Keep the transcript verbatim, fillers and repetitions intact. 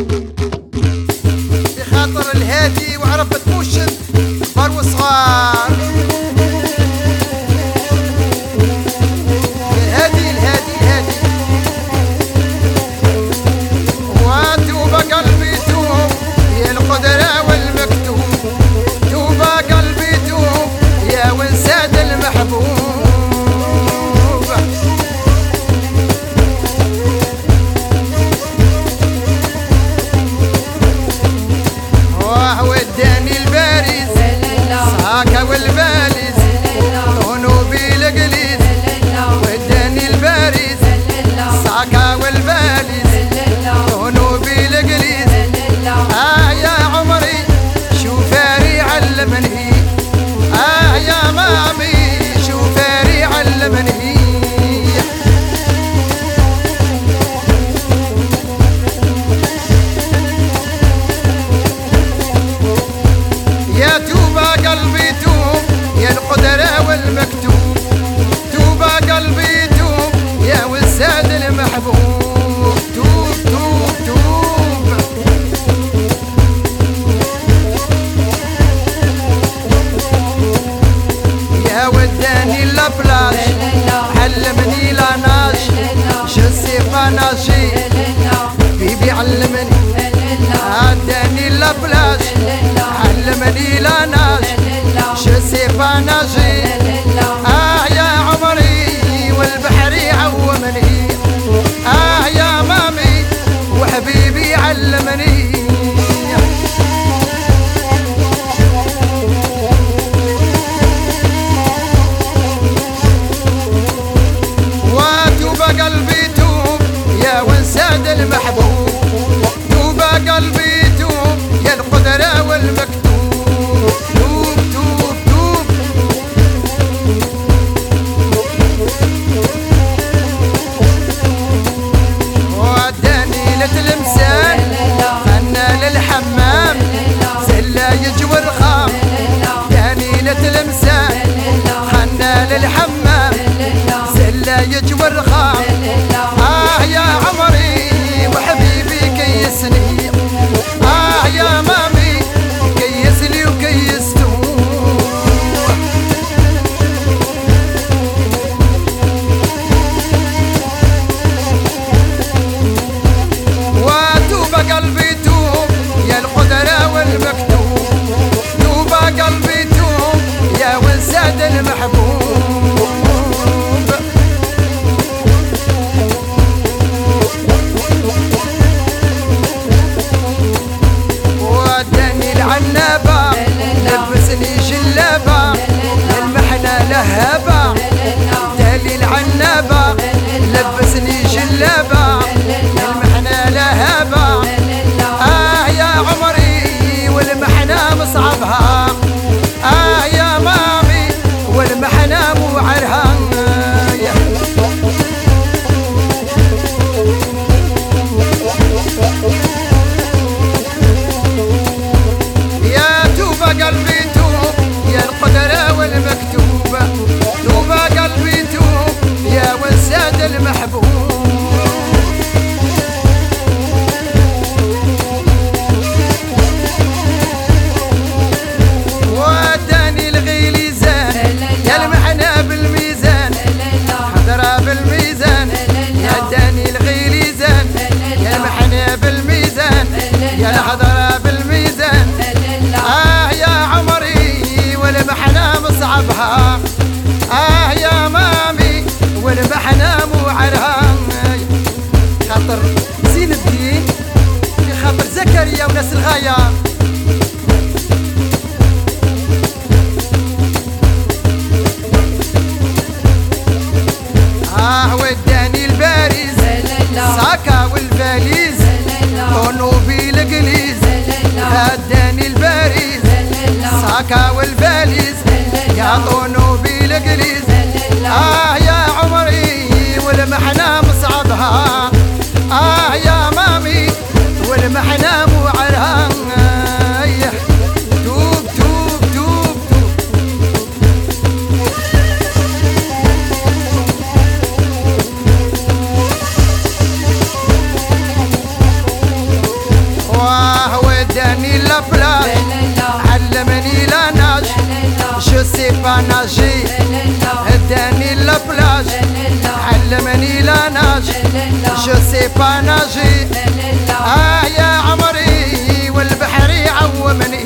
بخاطر الهادي وعرفت موشن كبار وصغار. الهادي الهادي الهادي وتوبة قلبي توب يا القدرة والمكتوب، توبة قلبي توب يا ونساد المحبوب. وداني الباريس صاكا والباليس ذنوبي القليس، وداني الباريس صاكا والباليس ذنوبي القليس. آه يا عمري شوفاري علمني، آه يا مامي شوفاري علمني. يا توبة قلبي توب يا القدرة والمكتوب، توبة قلبي توب يا وساد المحبوب. توب توب توب يا وداني البلاش علمني لا ناش شسي فناشي بيبي علمني. وداني البلاش علمني لا ناش شسي فناشي. آه يا عمري والبحر عومني، آه يا مامي وحبيبي علمني. وتوبة قلبي توب يا ونساد المحبوب، توبة قلبي توب يا القدرة والمكتوب. توب توب توب وداني لتلمسان خنا للحمام سلا يجوى الرخام. داني لتلمسان خنا للحمام سلا يجوى الرخام. آه يا عمري وحبيبي كيسني، آه يا مامي كيسني وكيستو. وتوبة قلبي توب يا القدرة والمكتوب، توبة قلبي توب يا ونساد المحبوب. وداني العنابة لبسني جلابة المحنة لهبة. دالي العنابة لبسني جلابة المحنة لهبة. آه يا عمري والمحنة مصعبها، آه يا مامي والمحنة موعرها. يا توبة قلبي توب يا القدرة والمكتوبة، توبة قلبي توب يا ونساد المحبوب. وداني الغيليزان يا المحنة بالميزان حضرة بالميزان. يا داني الغيليزان يا المحنة بالميزان يا الحضرة بالميزان. آه يا عمري والمحنة مصعبها، آه يا مامي والمحنة موعرها. خاطر زين الدين في خاطر زكريا وناس الغاية. آه وداني الباريس صاكا والباليز ذنوبي القليز. هداني الباريس صاكا والباليز يا ذنوبي القليز. آه يا عمري والمحنة مصعبها، آه يا مامي والمحنة موعرها. توب توب توب توب سي با ناجي هداني لبلاج علمني لا ناج جو سي با ناجي اه يا عمري والبحر يعومني